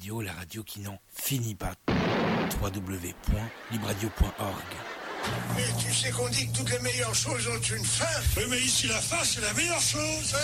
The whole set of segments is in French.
Radio, la radio qui n'en finit pas. www.libradio.org. Mais tu sais qu'on dit que toutes les meilleures choses ont une fin. Oui, mais ici, la fin, c'est la meilleure chose.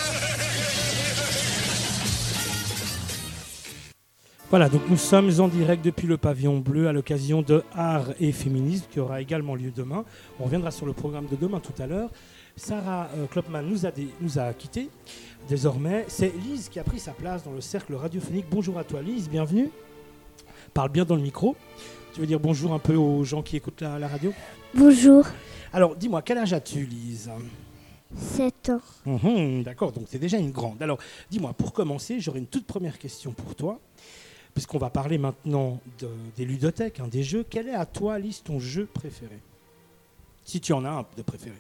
Voilà, donc nous sommes en direct depuis le pavillon bleu à l'occasion de Art et Féminisme qui aura également lieu demain. On reviendra sur le programme de demain tout à l'heure. Sarah Kloppmann nous a quittés. Désormais, c'est Lise qui a pris sa place dans le cercle radiophonique. Bonjour à toi Lise, bienvenue. Parle bien dans le micro. Tu veux dire bonjour un peu aux gens qui écoutent la radio ? Bonjour. Alors, dis-moi, quel âge as-tu, Lise ? 7 ans. D'accord, donc c'est déjà une grande. Alors, dis-moi, pour commencer, j'aurais une toute première question pour toi, puisqu'on va parler maintenant des ludothèques, des jeux. Quel est à toi, Lise, ton jeu préféré ? Si tu en as un de préféré.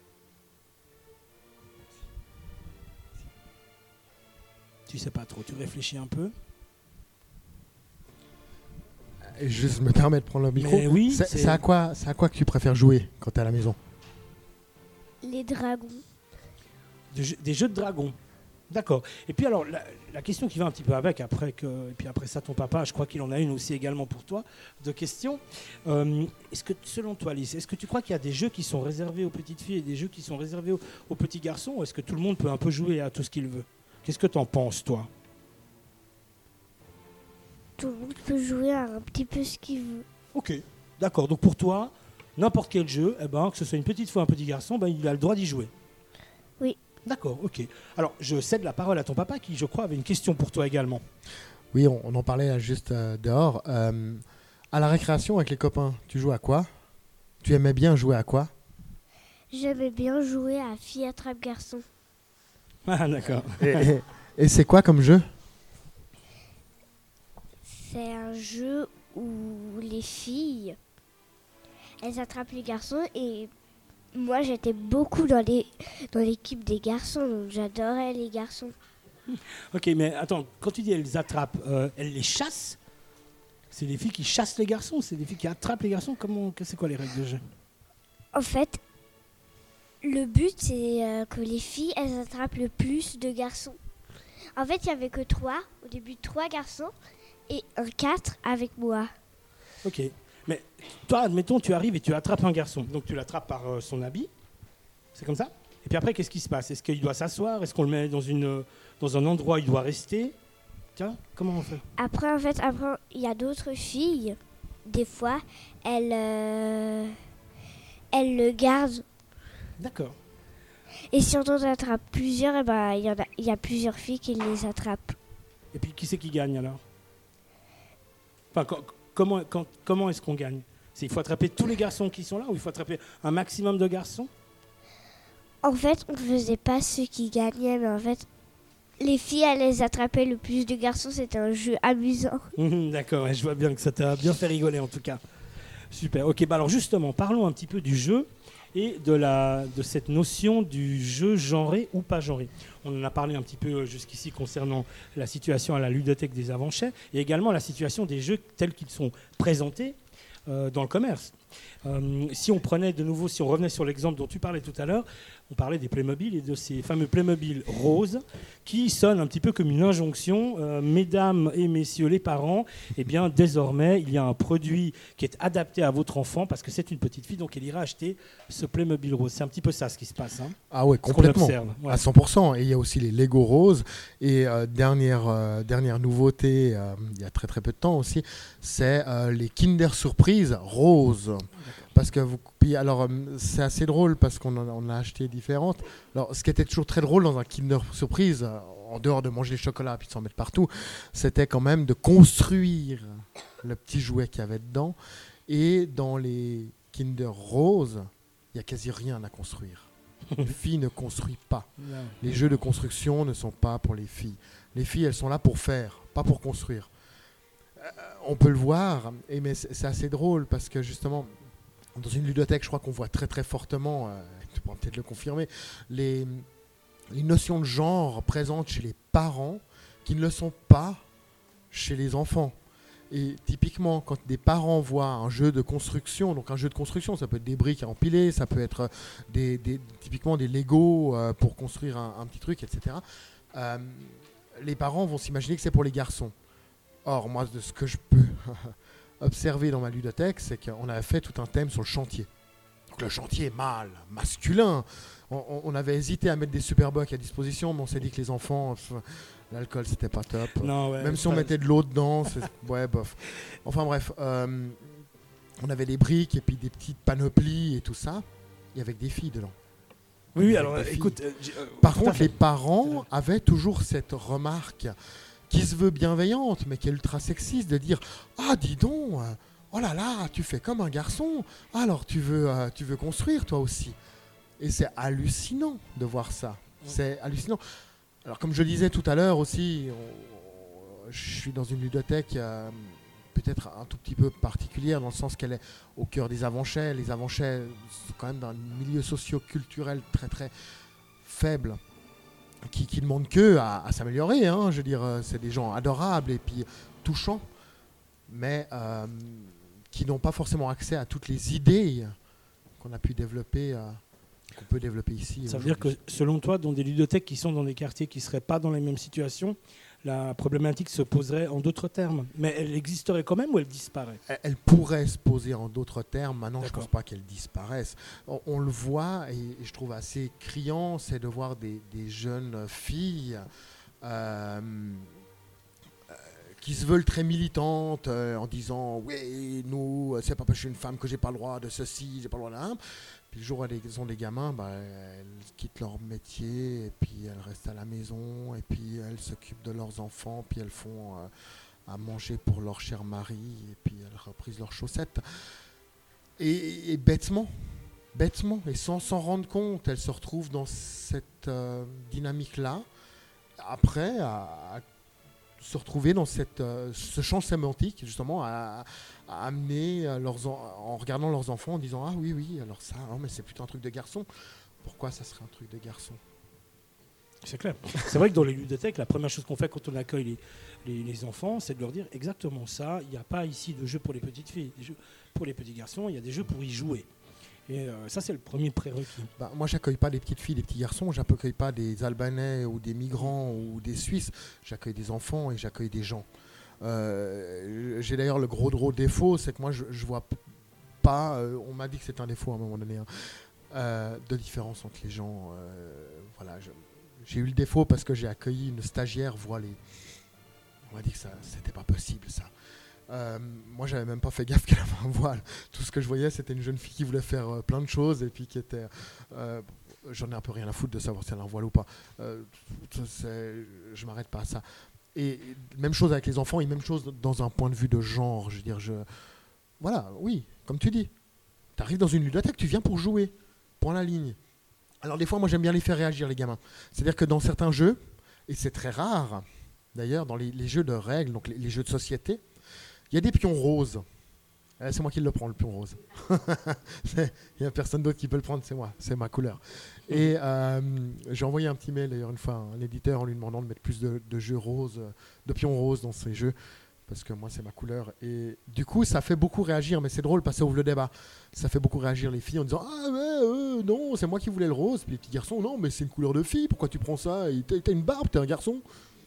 Tu sais pas trop, tu réfléchis un peu ? Je me permets de prendre le micro. Mais oui, c'est à quoi que tu préfères jouer quand tu es à la maison ? Les dragons. Des jeux de dragons. D'accord. Et puis alors, la question qui va un petit peu avec, et puis après ça, ton papa, je crois qu'il en a une aussi également pour toi, de questions. Est-ce que, selon toi, Lise, est-ce que tu crois qu'il y a des jeux qui sont réservés aux petites filles et des jeux qui sont réservés aux petits garçons, ou est-ce que tout le monde peut un peu jouer à tout ce qu'il veut ? Qu'est-ce que tu en penses, toi ? Tout le monde peut jouer à un petit peu ce qu'il veut. Ok, d'accord. Donc pour toi, n'importe quel jeu, que ce soit une petite fille ou un petit garçon, il a le droit d'y jouer. Oui. D'accord, ok. Alors, je cède la parole à ton papa qui, je crois, avait une question pour toi également. Oui, on en parlait là, juste dehors. À la récréation avec les copains, tu joues à quoi ? Tu aimais bien jouer à quoi ? J'aimais bien jouer à Fille attrape garçon. Ah, d'accord. Et c'est quoi comme jeu ? C'est un jeu où les filles, elles attrapent les garçons et moi j'étais beaucoup dans l'équipe des garçons, donc j'adorais les garçons. Ok, mais attends, quand tu dis elles attrapent, elles les chassent ? C'est les filles qui chassent les garçons ? C'est les filles qui attrapent les garçons ? C'est quoi les règles de jeu ? En fait, le but c'est que les filles, elles attrapent le plus de garçons. En fait, il n'y avait que 3, au début 3 garçons et un 4 avec moi. Ok, mais toi, admettons, tu arrives et tu attrapes un garçon. Donc tu l'attrapes par son habit, c'est comme ça ? Et puis après, qu'est-ce qui se passe ? Est-ce qu'il doit s'asseoir ? Est-ce qu'on le met dans un endroit où il doit rester ? Tiens, comment on fait ? Après, il y a d'autres filles, des fois, elles le gardent. D'accord. Et si on en attrape plusieurs, il y a plusieurs filles qui les attrapent. Et puis qui c'est qui gagne alors ? Enfin, comment est-ce qu'on gagne ? Il faut attraper tous les garçons qui sont là ou il faut attraper un maximum de garçons ? En fait, on ne faisait pas ceux qui gagnaient, mais en fait, les filles allaient attraper le plus de garçons. C'était un jeu amusant. D'accord, je vois bien que ça t'a bien fait rigoler en tout cas. Super, ok, alors justement, parlons un petit peu du jeu et de cette notion du jeu genré ou pas genré. On en a parlé un petit peu jusqu'ici concernant la situation à la ludothèque des Avanchets et également la situation des jeux tels qu'ils sont présentés dans le commerce. Si on revenait sur l'exemple dont tu parlais tout à l'heure, on parlait des Playmobil et de ces fameux Playmobil roses qui sonnent un petit peu comme une injonction. Mesdames et messieurs les parents, désormais, il y a un produit qui est adapté à votre enfant parce que c'est une petite fille, donc elle ira acheter ce Playmobil rose. C'est un petit peu ça ce qui se passe. Ah ouais, complètement, ouais. À 100%. Et il y a aussi les Lego roses. Et dernière nouveauté, il y a très très peu de temps aussi, c'est les Kinder Surprise roses. Parce que c'est assez drôle parce qu'on en a acheté différentes. Alors, ce qui était toujours très drôle dans un Kinder Surprise, en dehors de manger les chocolats et de s'en mettre partout, c'était quand même de construire le petit jouet qu'il y avait dedans. Et dans les Kinder Rose, il n'y a quasi rien à construire. Une fille ne construit pas. Les jeux de construction ne sont pas pour les filles. Les filles, elles sont là pour faire, pas pour construire. On peut le voir, mais c'est assez drôle parce que justement, dans une ludothèque, je crois qu'on voit très très fortement, tu pourras peut-être le confirmer, les notions de genre présentes chez les parents qui ne le sont pas chez les enfants. Et typiquement, quand des parents voient un jeu de construction, donc un jeu de construction, ça peut être des briques à empiler, ça peut être typiquement des Lego pour construire un petit truc, etc. Les parents vont s'imaginer que c'est pour les garçons. Or, moi, de ce que je peux observer dans ma ludothèque, c'est qu'on avait fait tout un thème sur le chantier. Donc le chantier mâle, masculin. On avait hésité à mettre des Superbucks à disposition, mais on s'est dit que les enfants, l'alcool, c'était pas top. Non, ouais, même si on mettait de l'eau dedans, ouais, bof. Enfin bref, on avait des briques et puis des petites panoplies et tout ça, et avec des filles dedans. Oui, alors écoute. Par contre, les parents avaient toujours cette remarque qui se veut bienveillante, mais qui est ultra sexiste, de dire « Ah, dis donc, oh là là, tu fais comme un garçon, alors tu veux construire toi aussi ». Et c'est hallucinant de voir ça. C'est hallucinant. Alors, comme je le disais tout à l'heure aussi, je suis dans une ludothèque peut-être un tout petit peu particulière, dans le sens qu'elle est au cœur des Avanchais. Les Avanchais, c'est quand même d'un milieu socio-culturel très très faible, qui ne demandent que à s'améliorer. Hein. Je veux dire, c'est des gens adorables et puis touchants, mais qui n'ont pas forcément accès à toutes les idées qu'on a pu développer. Qu'on peut développer ici. Ça veut dire que, selon toi, dans des ludothèques qui sont dans des quartiers qui ne seraient pas dans les mêmes situations, la problématique se poserait en d'autres termes. Mais elle existerait quand même ou elle disparaît ? Elle pourrait se poser en d'autres termes. Maintenant, je ne pense pas qu'elle disparaisse. On le voit, et je trouve assez criant, c'est de voir des jeunes filles qui se veulent très militantes en disant « Oui, nous, c'est pas parce que je suis une femme que j'ai pas le droit de ceci, j'ai pas le droit d'un... » Puis le jour où elles ont des gamins, elles quittent leur métier et puis elles restent à la maison et puis elles s'occupent de leurs enfants, puis elles font à manger pour leur cher mari et puis elles reprisent leurs chaussettes. Et bêtement, et sans s'en rendre compte, elles se retrouvent dans cette dynamique-là. Après, à se retrouver dans ce champ sémantique, justement, à amener en regardant leurs enfants en disant « Ah oui, alors ça, mais c'est plutôt un truc de garçon. Pourquoi ça serait un truc de garçon ?» C'est clair. C'est vrai que dans les ludothèques, la première chose qu'on fait quand on accueille les enfants, c'est de leur dire exactement ça. Il n'y a pas ici de jeux pour les petites filles, des jeux pour les petits garçons, il y a des jeux pour y jouer. Et ça, c'est le premier prérequis. Moi, j'accueille pas des petites filles, des petits garçons. J'accueille pas des Albanais ou des migrants ou des Suisses. J'accueille des enfants et j'accueille des gens. J'ai d'ailleurs le gros défaut, c'est que moi, je vois pas... on m'a dit que c'était un défaut à un moment donné, de différence entre les gens. Voilà, j'ai eu le défaut parce que j'ai accueilli une stagiaire voilée. On m'a dit que ça, c'était pas possible, ça. Moi, j'avais même pas fait gaffe qu'elle avait un voile. Tout ce que je voyais, c'était une jeune fille qui voulait faire plein de choses et puis qui était... j'en ai un peu rien à foutre de savoir si elle a un voile ou pas. Je m'arrête pas à ça. Et même chose avec les enfants et même chose dans un point de vue de genre. Je veux dire, voilà, oui, comme tu dis. Tu arrives dans une ludothèque, tu viens pour jouer. Point la ligne. Alors des fois, moi, j'aime bien les faire réagir, les gamins. C'est-à-dire que dans certains jeux, et c'est très rare, d'ailleurs, dans les jeux de règles, donc les jeux de société, il y a des pions roses. C'est moi qui le prends, le pion rose. Il n'y a personne d'autre qui peut le prendre, c'est moi. C'est ma couleur. Et j'ai envoyé un petit mail, d'ailleurs, une fois à un éditeur en lui demandant de mettre plus de jeux roses, de pions roses dans ces jeux, parce que moi, c'est ma couleur. Et du coup, ça fait beaucoup réagir, mais c'est drôle parce que ça ouvre le débat. Ça fait beaucoup réagir les filles en disant « Ah ouais, non, c'est moi qui voulais le rose. » Puis les petits garçons « Non, mais c'est une couleur de fille, pourquoi tu prends ça? T'as une barbe, t'es un garçon. »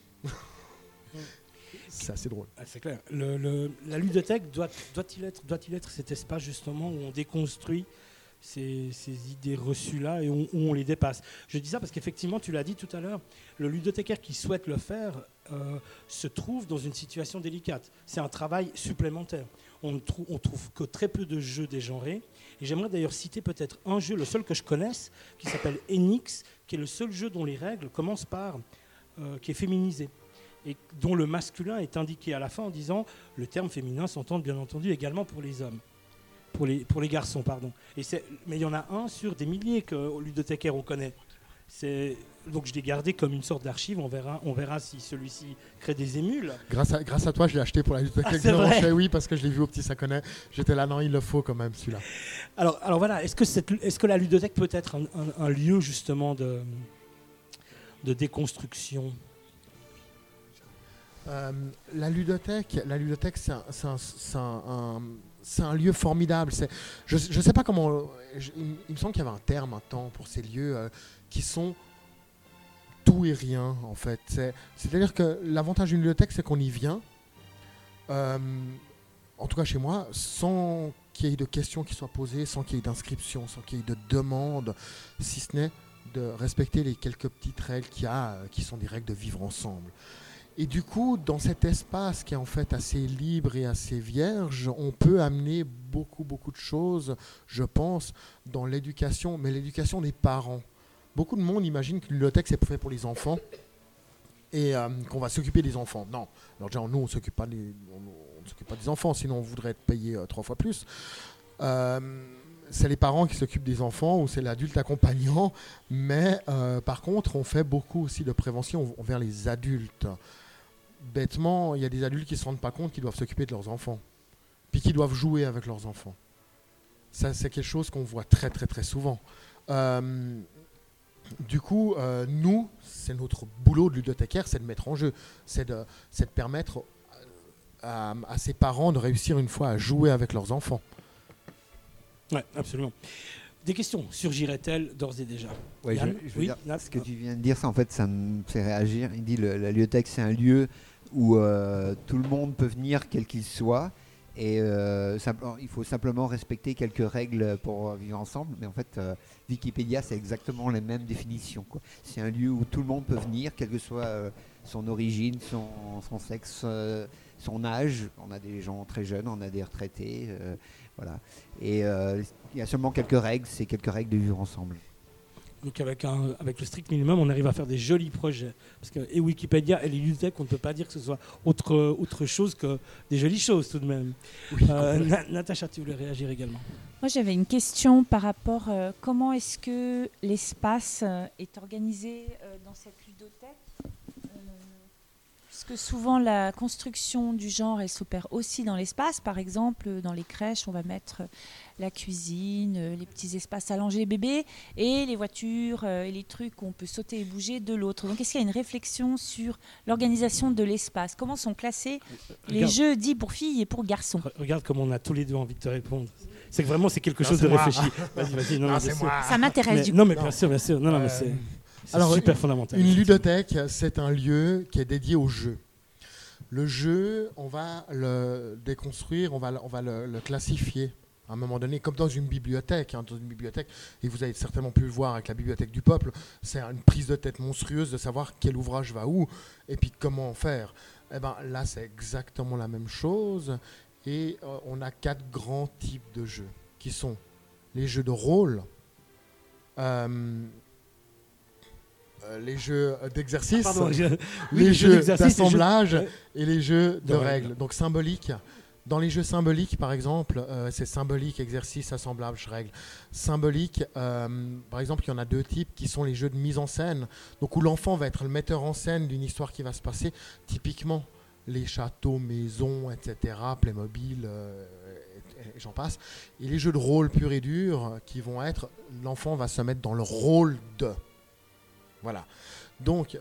C'est assez drôle. Ah, c'est clair. La ludothèque doit-il être cet espace justement où on déconstruit ces idées reçues-là et où on les dépasse. Je dis ça parce qu'effectivement, tu l'as dit tout à l'heure, le ludothécaire qui souhaite le faire se trouve dans une situation délicate. C'est un travail supplémentaire. On trouve que très peu de jeux dégenrés. Et j'aimerais d'ailleurs citer peut-être un jeu, le seul que je connaisse, qui s'appelle Enix, qui est le seul jeu dont les règles commencent par... qui est féminisé, et dont le masculin est indiqué à la fin en disant le terme féminin s'entend bien entendu également pour les hommes, pour les garçons, pardon. Mais il y en a un sur des milliers que ludothécaire on connaît. Donc je l'ai gardé comme une sorte d'archive, on verra si celui-ci crée des émules. Grâce à toi, je l'ai acheté pour la ludothèque. Oui, parce que je l'ai vu au Petit Saconnet. J'étais là, non, il le faut quand même celui-là. Alors voilà, est-ce que la ludothèque peut être un lieu justement de déconstruction? La ludothèque, c'est un lieu formidable. Je ne sais pas comment... il me semble qu'il y avait un terme un temps pour ces lieux qui sont tout et rien, en fait. C'est-à-dire que l'avantage d'une ludothèque, c'est qu'on y vient En tout cas chez moi, sans qu'il y ait de questions qui soient posées, sans qu'il y ait d'inscriptions, sans qu'il y ait de demandes, si ce n'est de respecter les quelques petites règles qu'il y a, qui sont des règles de vivre ensemble. Et du coup, dans cet espace qui est en fait assez libre et assez vierge, on peut amener beaucoup de choses, je pense, dans l'éducation, mais l'éducation des parents. Beaucoup de monde imagine qu'une bibliothèque, c'est fait pour les enfants et qu'on va s'occuper des enfants. Non. Alors déjà, nous, on ne s'occupe pas des enfants, sinon on voudrait être payé 3 fois plus. C'est les parents qui s'occupent des enfants ou c'est l'adulte accompagnant, mais par contre, on fait beaucoup aussi de prévention envers les adultes. Bêtement, il y a des adultes qui ne se rendent pas compte qu'ils doivent s'occuper de leurs enfants, puis qu'ils doivent jouer avec leurs enfants. Ça, c'est quelque chose qu'on voit très souvent. Du coup, nous, c'est notre boulot de ludothècaire, c'est de mettre en jeu, c'est de permettre à ces parents de réussir une fois à jouer avec leurs enfants. Oui, absolument. Des questions surgiraient-elles d'ores et déjà? Ouais, je veux dire, ce que tu viens de dire, ça en fait, ça me fait réagir. Il dit la bibliothèque, c'est un lieu où tout le monde peut venir, quel qu'il soit, et il faut simplement respecter quelques règles pour vivre ensemble. Mais en fait, Wikipédia, c'est exactement les mêmes définitions, quoi. C'est un lieu où tout le monde peut venir, quel que soit son origine, son sexe, son âge. On a des gens très jeunes, on a des retraités, voilà. Et il y a seulement quelques règles, c'est quelques règles de vivre ensemble. Donc avec le strict minimum, on arrive à faire des jolis projets. Parce que et Wikipédia et les bibliothèques, on ne peut pas dire que ce soit autre chose que des jolies choses tout de même. Oui, Natacha, tu voulais réagir également? Moi, j'avais une question par rapport comment est-ce que l'espace est organisé dans cette ludothèque, parce que souvent la construction du genre elle s'opère aussi dans l'espace. Par exemple, dans les crèches, on va mettre la cuisine, les petits espaces à langer bébé et les voitures et les trucs où on peut sauter et bouger de l'autre. Donc, est-ce qu'il y a une réflexion sur l'organisation de l'espace? Comment sont classés les jeux dits pour filles et pour garçons? Regarde comme on a tous les deux envie de te répondre. C'est que vraiment c'est quelque chose de réfléchi. Vas-y. Non, c'est moi. Ça m'intéresse du coup. Non, mais bien sûr. Non, mais c'est super fondamental. Une ludothèque, c'est un lieu qui est dédié au jeu. Le jeu, on va le déconstruire, on va le classifier à un moment donné, comme dans une bibliothèque. Dans une bibliothèque, et vous avez certainement pu le voir avec la Bibliothèque du Peuple, c'est une prise de tête monstrueuse de savoir quel ouvrage va où et puis comment faire. Eh ben, là, c'est exactement la même chose. Et on a 4 grands types de jeux, qui sont les jeux de rôle, les jeux d'exercice, les jeux d'assemblage et les jeux de règles. Donc symbolique. Dans les jeux symboliques, par exemple, c'est symbolique, exercice, assemblage, règles. Symbolique, par exemple, il y en a 2 types qui sont les jeux de mise en scène. Donc où l'enfant va être le metteur en scène d'une histoire qui va se passer. Typiquement, les châteaux, maisons, etc., Playmobil, et j'en passe. Et les jeux de rôle pur et dur qui vont être, l'enfant va se mettre dans le rôle de. Voilà. Donc,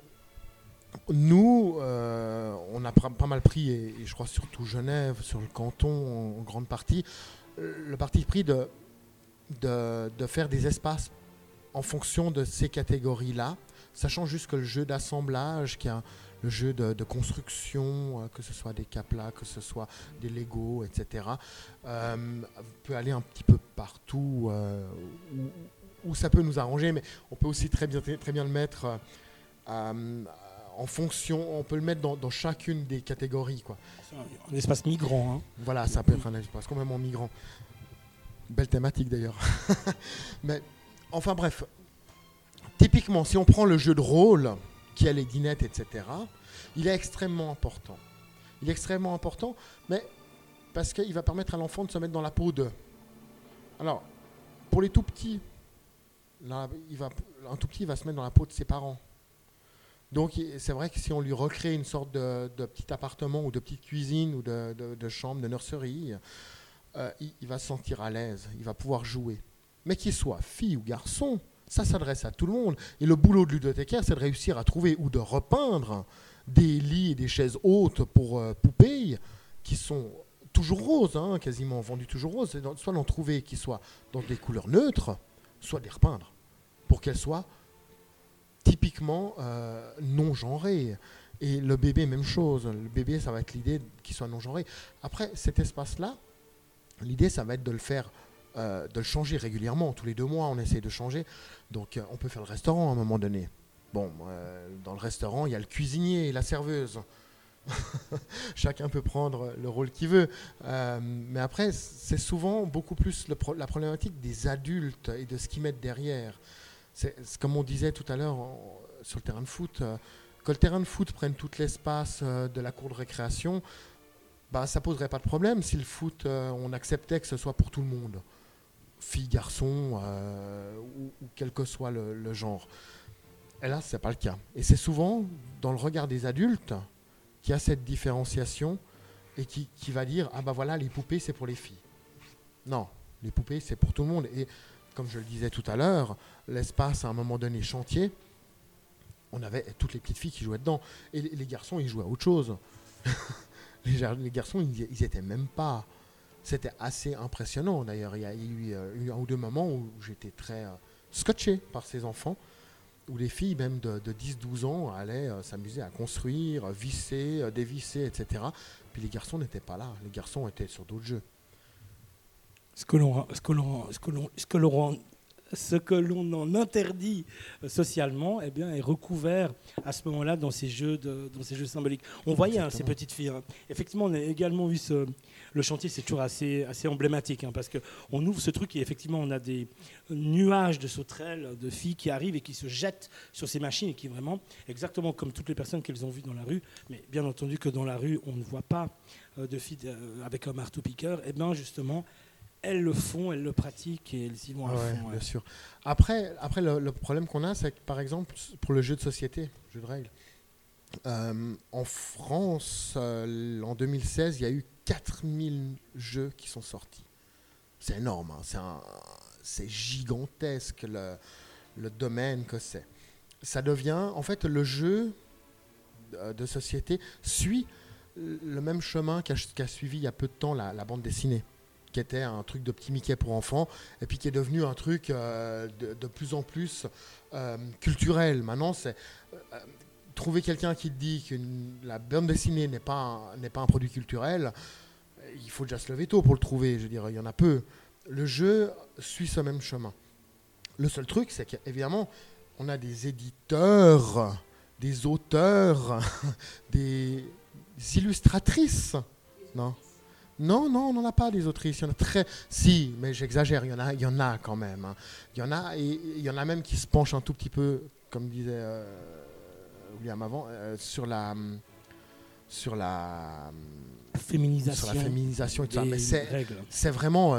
nous, on a pas mal pris, et je crois surtout Genève, sur le canton en grande partie, le parti pris de faire des espaces en fonction de ces catégories-là, sachant juste que le jeu d'assemblage, qui a le jeu de construction, que ce soit des Capla, que ce soit des Lego, etc., peut aller un petit peu partout où ça peut nous arranger, mais on peut aussi très bien le mettre en fonction, on peut le mettre dans chacune des catégories, quoi. C'est un espace migrant. Hein. Voilà, ça peut être un espace complètement migrant. Belle thématique d'ailleurs. Mais enfin bref, typiquement, si on prend le jeu de rôle, qui a les dinettes, etc., il est extrêmement important. Il est extrêmement important, mais parce qu'il va permettre à l'enfant de se mettre dans la peau de. Alors, pour les tout petits, là, un tout petit va se mettre dans la peau de ses parents. Donc, c'est vrai que si on lui recrée une sorte de petit appartement ou de petite cuisine ou de chambre, de nurserie, il va se sentir à l'aise, il va pouvoir jouer. Mais qu'il soit fille ou garçon, ça s'adresse à tout le monde. Et le boulot de ludothècaire, c'est de réussir à trouver ou de repeindre des lits et des chaises hautes pour poupées qui sont toujours roses, hein, quasiment vendues toujours roses. Soit d'en trouver qui soient dans des couleurs neutres, soit de les repeindre pour qu'elles soient typiquement non genrées. Et le bébé, même chose. Le bébé, ça va être l'idée qu'il soit non-genré. Après, cet espace-là, l'idée, ça va être de le faire, de le changer régulièrement. Tous les 2 mois, on essaie de changer. Donc, on peut faire le restaurant à un moment donné. Bon, dans le restaurant, il y a le cuisinier et la serveuse. Chacun peut prendre le rôle qu'il veut. Mais après, c'est souvent beaucoup plus la problématique des adultes et de ce qu'ils mettent derrière. C'est comme on disait tout à l'heure sur le terrain de foot. Que le terrain de foot prenne tout l'espace de la cour de récréation, ça poserait pas de problème si le foot, on acceptait que ce soit pour tout le monde. Filles, garçons, ou quel que soit le genre. Et là, c'est pas le cas. Et c'est souvent dans le regard des adultes qu'il y a cette différenciation et qui va dire « Ah voilà, les poupées, c'est pour les filles ». Non, les poupées, c'est pour tout le monde. Et comme je le disais tout à l'heure, l'espace, à un moment donné, chantier, on avait toutes les petites filles qui jouaient dedans. Et les garçons, ils jouaient à autre chose. les garçons, ils étaient même pas... C'était assez impressionnant, d'ailleurs. Il y a eu 1 ou 2 moments où j'étais très scotché par ces enfants, où les filles, même de 10-12 ans, allaient s'amuser à construire, visser, dévisser, etc. Puis les garçons n'étaient pas là. Les garçons étaient sur d'autres jeux. Ce que l'on en interdit socialement, eh bien, est recouvert à ce moment-là dans ces jeux symboliques. On voyait ces petites filles. Effectivement, on a également vu le chantier, c'est toujours assez emblématique, parce qu'on ouvre ce truc et effectivement, on a des nuages de sauterelles, de filles qui arrivent et qui se jettent sur ces machines et qui vraiment, exactement comme toutes les personnes qu'elles ont vues dans la rue, mais bien entendu que dans la rue, on ne voit pas de filles avec un marteau-piqueur, et bien justement, elles le font, elles le pratiquent et elles y vont à fond. Bien sûr. Après le problème qu'on a, c'est que par exemple, pour le jeu de société, jeu de règles, en France, en 2016, il y a eu 4000 jeux qui sont sortis. C'est énorme, c'est gigantesque le domaine que c'est. Ça devient, en fait, le jeu de société suit le même chemin qu'a suivi il y a peu de temps la bande dessinée, qui était un truc de petit Mickey pour enfants, et puis qui est devenu un truc de plus en plus culturel. Maintenant, c'est trouver quelqu'un qui te dit que la bande dessinée n'est pas un produit culturel, il faut déjà se lever tôt pour le trouver. Je veux dire, il y en a peu. Le jeu suit ce même chemin. Le seul truc, c'est qu'évidemment, on a des éditeurs, des auteurs, des illustratrices. Non, on n'en a pas des autrices. Il y en a Si, mais j'exagère, il y en a quand même. Il y en a, et il y en a même qui se penchent un tout petit peu, comme disait William avant, sur la féminisation et tout ça. Mais c'est vraiment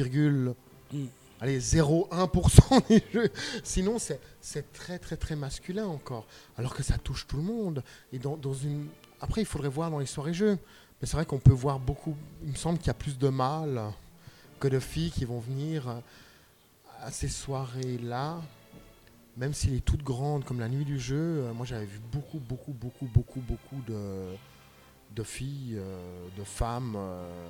0,01% des jeux. Sinon, c'est très, très, très masculin encore. Alors que ça touche tout le monde. Et Après, il faudrait voir dans les soirées jeux. Mais c'est vrai qu'on peut voir beaucoup. Il me semble qu'il y a plus de mâles que de filles qui vont venir à ces soirées-là. Même s'il est toute grande, comme la nuit du jeu, moi j'avais vu beaucoup de filles, de femmes,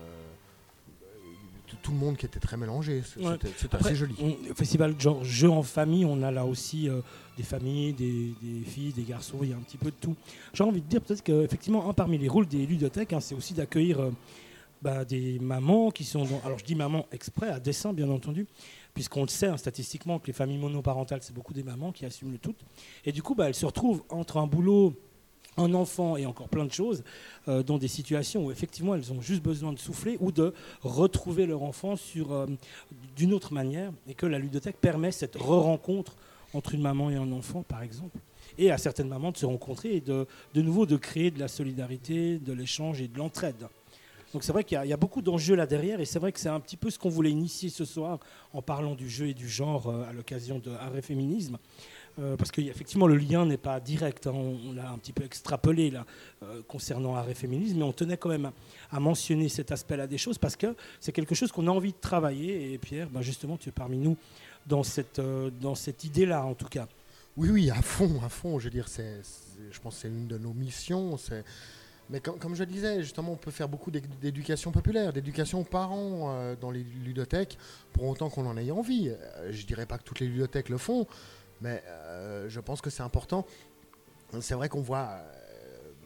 tout le monde qui était très mélangé. C'était assez joli. Au festival genre jeux en famille, on a là aussi des familles, des filles, des garçons, il y a un petit peu de tout. J'ai envie de dire peut-être qu'effectivement, parmi les rôles des ludothèques, c'est aussi d'accueillir des mamans qui sont... Alors je dis maman exprès, à dessein bien entendu, puisqu'on le sait statistiquement que les familles monoparentales, c'est beaucoup des mamans qui assument le tout. Et du coup, elles se retrouvent entre un boulot, un enfant et encore plein de choses, dans des situations où effectivement elles ont juste besoin de souffler ou de retrouver leur enfant d'une autre manière, et que la ludothèque permet cette re-rencontre entre une maman et un enfant, par exemple, et à certaines mamans de se rencontrer et de nouveau de créer de la solidarité, de l'échange et de l'entraide. Donc c'est vrai qu'il y a beaucoup d'enjeux là derrière, et c'est vrai que c'est un petit peu ce qu'on voulait initier ce soir en parlant du jeu et du genre à l'occasion de Art et Féminisme. Parce qu'effectivement, le lien n'est pas direct. On l'a un petit peu extrapolé là, concernant Art et Féminisme, mais on tenait quand même à mentionner cet aspect-là des choses parce que c'est quelque chose qu'on a envie de travailler. Et Pierre, justement, tu es parmi nous dans cette idée-là, en tout cas. Oui, à fond. Je veux dire, je pense que c'est l'une de nos missions. Mais comme je disais, justement, on peut faire beaucoup d'éducation populaire, d'éducation aux parents dans les ludothèques, pour autant qu'on en ait envie. Je ne dirais pas que toutes les ludothèques le font, mais je pense que c'est important. C'est vrai qu'on voit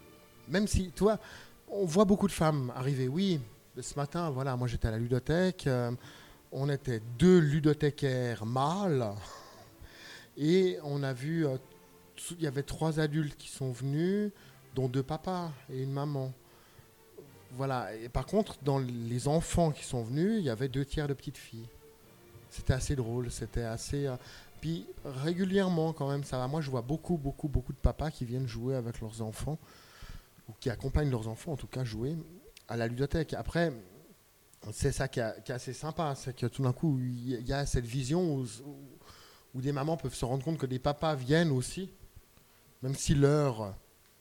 même si, tu vois, on voit beaucoup de femmes arriver. Oui, ce matin, voilà, moi j'étais à la ludothèque, on était 2 ludothécaires mâles, et on a vu, il y avait 3 adultes qui sont venus, dont 2 papas et une maman. Voilà, et par contre, dans les enfants qui sont venus, il y avait 2 tiers de petites filles. C'était assez drôle, c'était assez... Puis régulièrement quand même, ça va. Moi je vois beaucoup de papas qui viennent jouer avec leurs enfants, ou qui accompagnent leurs enfants en tout cas jouer à la ludothèque. Après, c'est ça qui est assez sympa, c'est que tout d'un coup il y a cette vision où des mamans peuvent se rendre compte que des papas viennent aussi, même si leur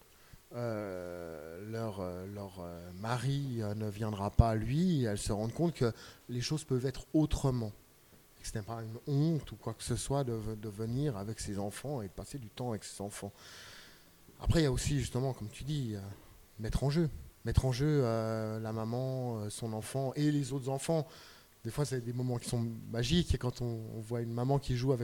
mari ne viendra pas lui, elles se rendent compte que les choses peuvent être autrement. Ce n'est pas une honte ou quoi que ce soit de venir avec ses enfants et de passer du temps avec ses enfants. Après, il y a aussi, justement, comme tu dis, mettre en jeu la maman, son enfant et les autres enfants. Des fois, c'est des moments qui sont magiques. Et quand on voit une maman qui joue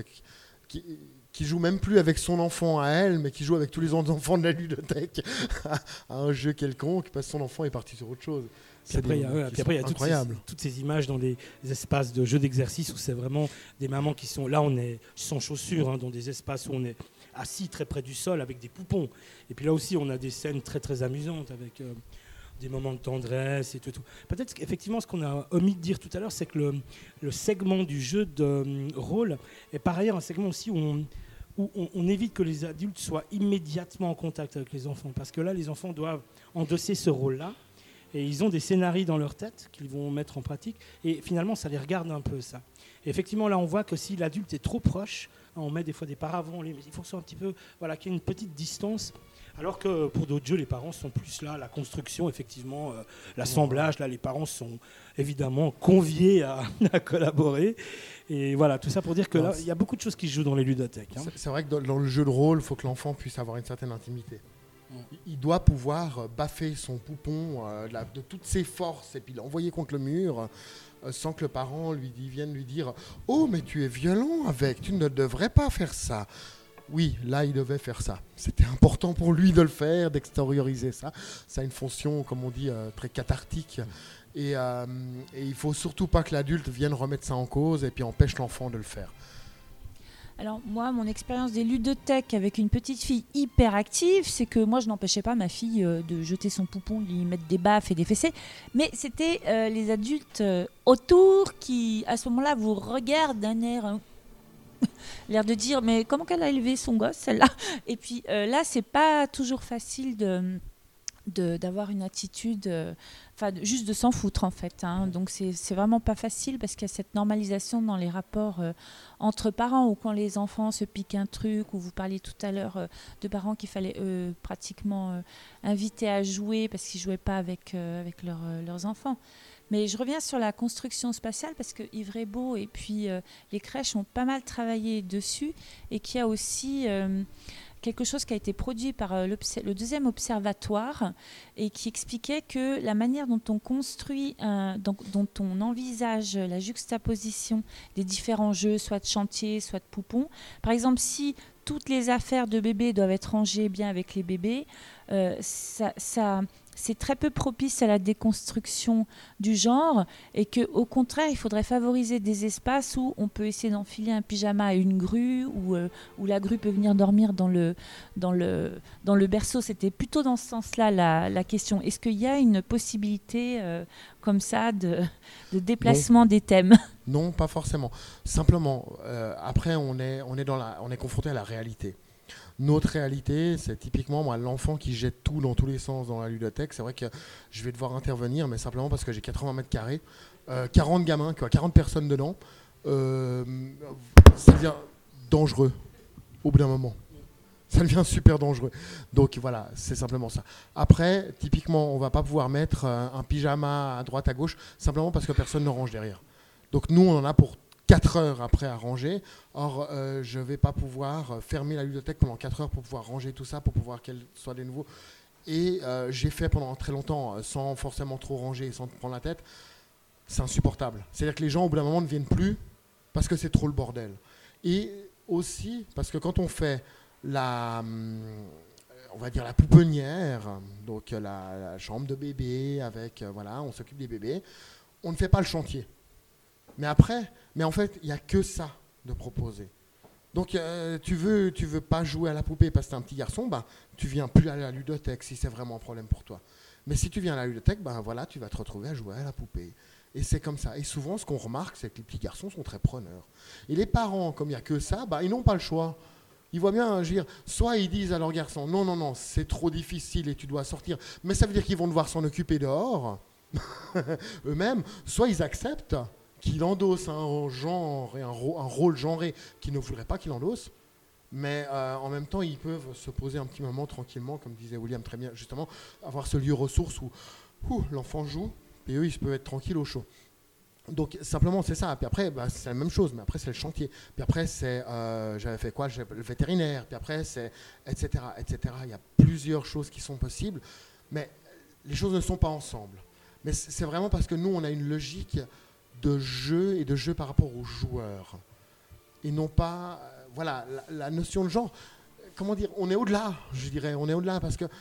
qui joue même plus avec son enfant à elle, mais qui joue avec tous les autres enfants de la ludothèque à un jeu quelconque, parce que son enfant est parti sur autre chose. Puis après, il y a toutes ces images dans les espaces de jeux d'exercice où c'est vraiment des mamans qui sont là, on est sans chaussures, dans des espaces où on est assis très près du sol avec des poupons. Et puis là aussi, on a des scènes très très amusantes avec des moments de tendresse et tout. Peut-être qu'effectivement, ce qu'on a omis de dire tout à l'heure, c'est que le segment du jeu de rôle est par ailleurs un segment aussi où on évite que les adultes soient immédiatement en contact avec les enfants. Parce que là, les enfants doivent endosser ce rôle-là. Et ils ont des scénarios dans leur tête qu'ils vont mettre en pratique. Et finalement, ça les regarde un peu, ça. Et effectivement, là, on voit que si l'adulte est trop proche, on met des fois des paravents, mais il faut que ce soit un petit peu, voilà, qu'il y ait une petite distance. Alors que pour d'autres jeux, les parents sont plus là, la construction, effectivement, l'assemblage, là, les parents sont évidemment conviés à collaborer. Et voilà, tout ça pour dire que là, il y a beaucoup de choses qui se jouent dans les ludothèques. C'est vrai que dans le jeu de rôle, il faut que l'enfant puisse avoir une certaine intimité. Il doit pouvoir baffer son poupon de toutes ses forces et puis l'envoyer contre le mur sans que le parent vienne lui dire « Oh, mais tu es violent avec, tu ne devrais pas faire ça ». Oui, là, il devait faire ça. C'était important pour lui de le faire, d'extérioriser ça. Ça a une fonction, comme on dit, très cathartique. Et il ne faut surtout pas que l'adulte vienne remettre ça en cause et puis empêche l'enfant de le faire. Alors moi, mon expérience des ludothèques avec une petite fille hyper active, c'est que moi, je n'empêchais pas ma fille de jeter son poupon, de lui mettre des baffes et des fessées, mais c'était les adultes autour qui, à ce moment-là, vous regardent d'un air... l'air de dire, mais comment qu'elle a élevé son gosse, celle-là ? Et puis là, c'est pas toujours facile d'avoir une attitude, juste de s'en foutre en fait. Donc c'est vraiment pas facile parce qu'il y a cette normalisation dans les rapports entre parents, ou quand les enfants se piquent un truc, ou vous parliez tout à l'heure de parents qu'il fallait pratiquement inviter à jouer parce qu'ils jouaient pas avec leurs enfants. Mais je reviens sur la construction spatiale parce que Yves Rebaud et puis les crèches ont pas mal travaillé dessus, et qu'il y a aussi quelque chose qui a été produit par le 2e observatoire, et qui expliquait que la manière dont on construit, dont on envisage la juxtaposition des différents jeux, soit de chantier, soit de poupons. Par exemple, si toutes les affaires de bébés doivent être rangées bien avec les bébés, c'est très peu propice à la déconstruction du genre, et qu'au contraire, il faudrait favoriser des espaces où on peut essayer d'enfiler un pyjama à une grue, où la grue peut venir dormir dans le berceau. C'était plutôt dans ce sens-là la question. Est-ce qu'il y a une possibilité comme ça de déplacement des thèmes ? Non, pas forcément. Simplement, après, on est confronté à la réalité. Notre réalité, c'est typiquement moi, l'enfant qui jette tout dans tous les sens dans la ludothèque. C'est vrai que je vais devoir intervenir, mais simplement parce que j'ai 80 mètres carrés, 40 gamins, 40 personnes dedans. Ça devient dangereux au bout d'un moment. Ça devient super dangereux. Donc voilà, c'est simplement ça. Après, typiquement, on ne va pas pouvoir mettre un pyjama à droite, à gauche, simplement parce que personne ne range derrière. Donc nous, on en a pour 4 heures après à ranger. Or, je ne vais pas pouvoir fermer la ludothèque pendant 4 heures pour pouvoir ranger tout ça, pour pouvoir qu'elle soit de nouveau. Et j'ai fait pendant très longtemps, sans forcément trop ranger, sans prendre la tête. C'est insupportable. C'est-à-dire que les gens, au bout d'un moment, ne viennent plus parce que c'est trop le bordel. Et aussi, parce que quand on fait on va dire la pouponnière, donc la chambre de bébé avec, voilà, on s'occupe des bébés. On ne fait pas le chantier. Mais en fait, il n'y a que ça de proposer. Donc, tu veux pas jouer à la poupée parce que tu es un petit garçon, tu viens plus à la ludothèque si c'est vraiment un problème pour toi. Mais si tu viens à la ludothèque, voilà, tu vas te retrouver à jouer à la poupée. Et c'est comme ça. Et souvent, ce qu'on remarque, c'est que les petits garçons sont très preneurs. Et les parents, comme il n'y a que ça, ils n'ont pas le choix. Ils voient bien, je veux dire, soit ils disent à leur garçon, non, c'est trop difficile et tu dois sortir. Mais ça veut dire qu'ils vont devoir s'en occuper dehors, eux-mêmes. Soit ils acceptent qu'il endosse un genre et un rôle genré qu'ils ne voudraient pas qu'il endosse. Mais en même temps, ils peuvent se poser un petit moment tranquillement, comme disait William très bien, justement, avoir ce lieu ressource où l'enfant joue et eux, ils peuvent être tranquilles au chaud. Donc simplement c'est ça, puis après c'est la même chose, mais après c'est le chantier, puis après c'est, j'avais fait quoi, le vétérinaire, puis après c'est, etc. Il y a plusieurs choses qui sont possibles, mais les choses ne sont pas ensemble. Mais c'est vraiment parce que nous on a une logique de jeu et de jeu par rapport aux joueurs, et non pas, voilà, la notion de genre, comment dire, on est au-delà, je dirais, on est au-delà parce que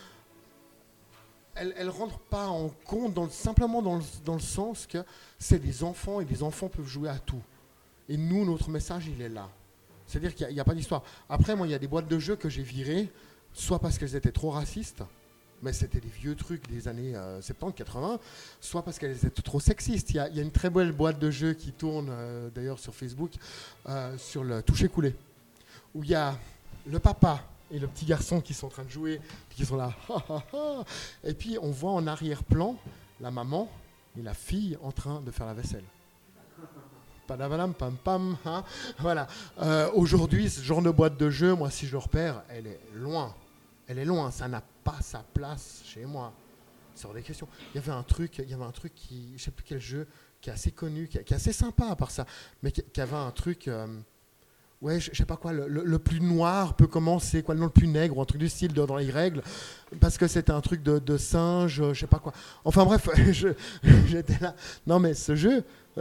elle ne rentre pas en compte simplement dans le sens que c'est des enfants et les enfants peuvent jouer à tout. Et nous, notre message, il est là. C'est-à-dire qu'il n'y a pas d'histoire. Après, moi, il y a des boîtes de jeux que j'ai virées, soit parce qu'elles étaient trop racistes, mais c'était des vieux trucs des années 70-80, soit parce qu'elles étaient trop sexistes. Il y a une très belle boîte de jeux qui tourne, d'ailleurs, sur Facebook, sur le toucher-couler, où il y a le papa et le petit garçon qui sont en train de jouer, qui sont là, et puis on voit en arrière-plan la maman et la fille en train de faire la vaisselle. Padavalam, pam pam, hein. Voilà. Aujourd'hui, ce genre de boîte de jeu, moi, si je le repère, elle est loin. Ça n'a pas sa place chez moi. C'est hors des questions. Il y avait un truc qui, je sais plus quel jeu, qui est assez connu, qui est assez sympa à part ça, mais qui avait un truc. Ouais, je sais pas quoi, le plus noir peut commencer, quoi, le nom le plus nègre, ou un truc du style dans les règles, parce que c'était un truc de singe, je sais pas quoi. Enfin bref, j'étais là. Non mais ce jeu,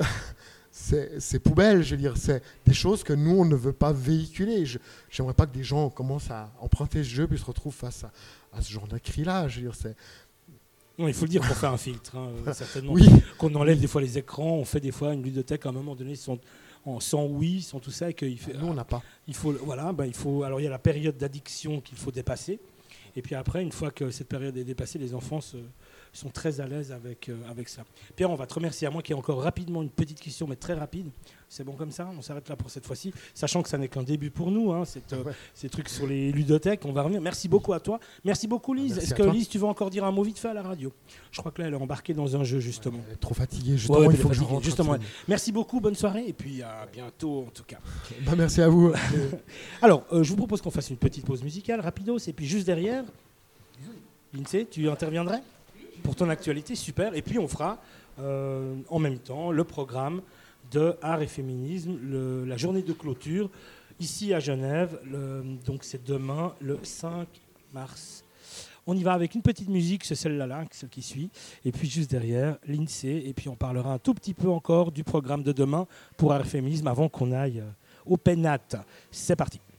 c'est poubelle, je veux dire, c'est des choses que nous, on ne veut pas véhiculer. J'aimerais pas que des gens commencent à emprunter ce jeu puis se retrouvent face à ce genre d'acrilage. Je veux dire, c'est... Non, il faut le dire qu'on fait un filtre, certainement. Oui. Qu'on enlève des fois les écrans, on fait des fois une ludothèque à un moment donné sans Wii, sans tout ça. Et que nous, on n'a pas. Il faut, alors il y a la période d'addiction qu'il faut dépasser. Et puis après, une fois que cette période est dépassée, les enfants sont très à l'aise avec ça. Pierre, on va te remercier. À moi qui ai encore rapidement une petite question, mais très rapide. C'est bon comme ça? On s'arrête là pour cette fois-ci. Sachant que ça n'est qu'un début pour nous, ces trucs sur les ludothèques. On va revenir. Merci beaucoup à toi. Merci beaucoup, Lise. Merci. Est-ce que Lise, tu veux encore dire un mot vite fait à la radio? Je crois que là, elle est embarquée dans un jeu, justement. Elle est trop fatiguée, justement. Il faut que je rentre. Justement. Merci beaucoup. Bonne soirée. Et puis à bientôt, en tout cas. Merci à vous. Alors, je vous propose qu'on fasse une petite pause musicale, rapidos. Et puis juste derrière, Lindsay, tu interviendrais pour ton actualité, super. Et puis on fera en même temps le programme de Art et Féminisme, la journée de clôture, ici à Genève. Donc c'est demain, le 5 mars. On y va avec une petite musique, c'est celle-là, celle qui suit. Et puis juste derrière, Lindsay. Et puis on parlera un tout petit peu encore du programme de demain pour Art et Féminisme avant qu'on aille au Pénat. C'est parti.